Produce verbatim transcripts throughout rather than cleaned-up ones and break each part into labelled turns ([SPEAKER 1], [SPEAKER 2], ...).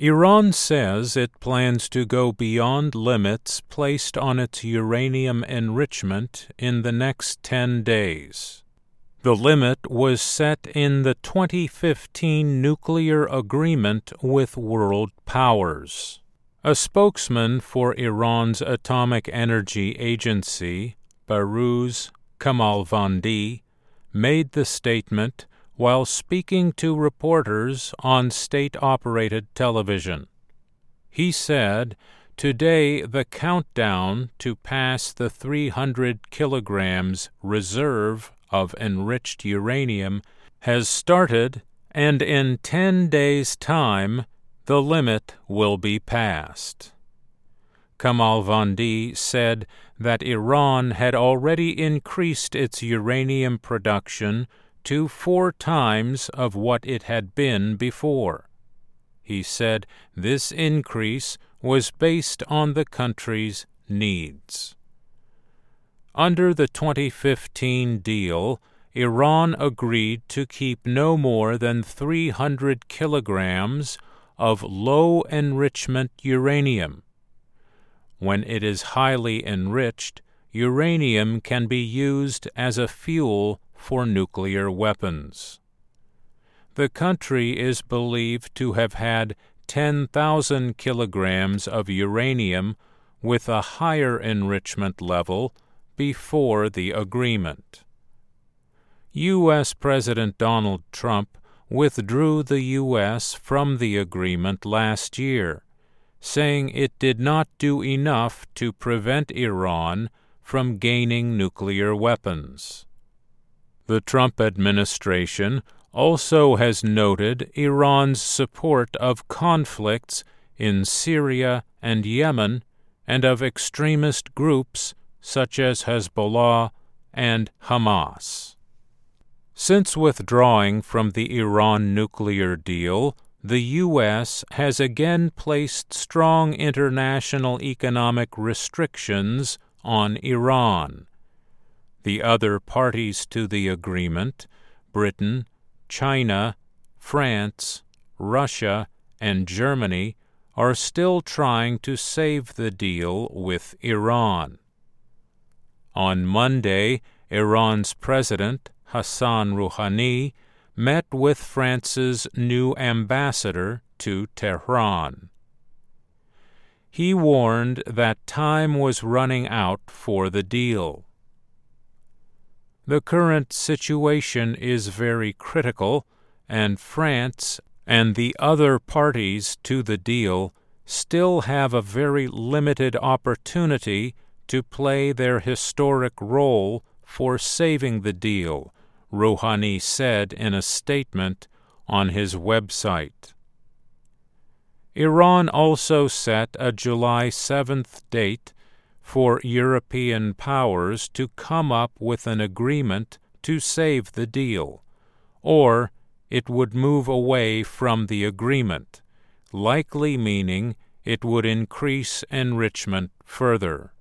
[SPEAKER 1] Iran says it plans to go beyond limits placed on its uranium enrichment in the next ten days. The limit was set in the twenty fifteen nuclear agreement with world powers. A spokesman for Iran's Atomic Energy Agency, Behrouz Kamalvandi, made the statement while speaking to reporters on state-operated television. He said, "Today the countdown to pass the three hundred kilograms reserve of enriched uranium has started, and in ten days' time the limit will be passed." Kamalvandi said that Iran had already increased its uranium production to four times of what it had been before. He said this increase was based on the country's needs. Under the twenty fifteen deal, Iran agreed to keep no more than three hundred kilograms of low-enrichment uranium. When it is highly enriched, uranium can be used as a fuel for nuclear weapons. The country is believed to have had ten thousand kilograms of uranium with a higher enrichment level before the agreement. U S President Donald Trump withdrew the U S from the agreement last year, saying it did not do enough to prevent Iran from gaining nuclear weapons. The Trump administration also has noted Iran's support of conflicts in Syria and Yemen and of extremist groups such as Hezbollah and Hamas. Since withdrawing from the Iran nuclear deal, the U S has again placed strong international economic restrictions on Iran. The other parties to the agreement, Britain, China, France, Russia, and Germany, are still trying to save the deal with Iran. On Monday, Iran's President, Hassan Rouhani, met with France's new ambassador to Tehran. He warned that time was running out for the deal. The current situation is very critical, and France and the other parties to the deal still have a very limited opportunity to play their historic role for saving the deal, Rouhani said in a statement on his website. Iran also set a July seventh date for European powers to come up with an agreement to save the deal, or it would move away from the agreement, likely meaning it would increase enrichment further.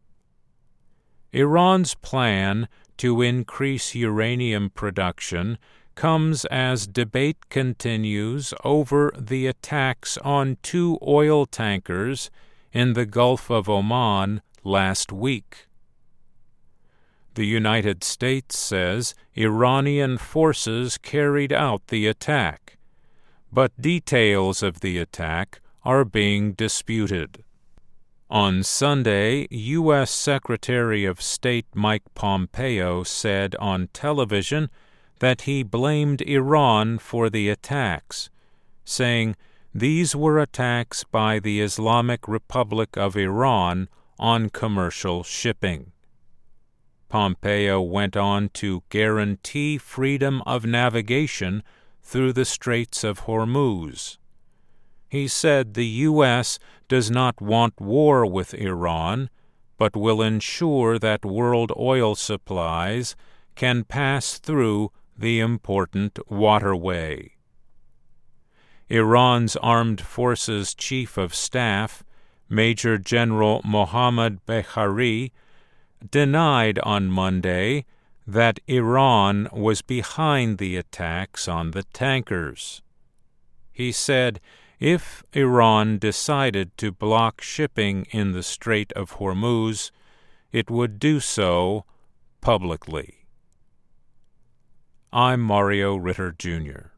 [SPEAKER 1] Iran's plan to increase uranium production comes as debate continues over the attacks on two oil tankers in the Gulf of Oman last week. The United States says Iranian forces carried out the attack, but details of the attack are being disputed. On Sunday, U S Secretary of State Mike Pompeo said on television that he blamed Iran for the attacks, saying these were attacks by the Islamic Republic of Iran on commercial shipping. Pompeo went on to guarantee freedom of navigation through the Straits of Hormuz. He said the U S does not want war with Iran, but will ensure that world oil supplies can pass through the important waterway. Iran's Armed Forces Chief of Staff, Major General Mohammad Bagheri, denied on Monday that Iran was behind the attacks on the tankers. He said If Iran decided to block shipping in the Strait of Hormuz, it would do so publicly. I'm Mario Ritter, Junior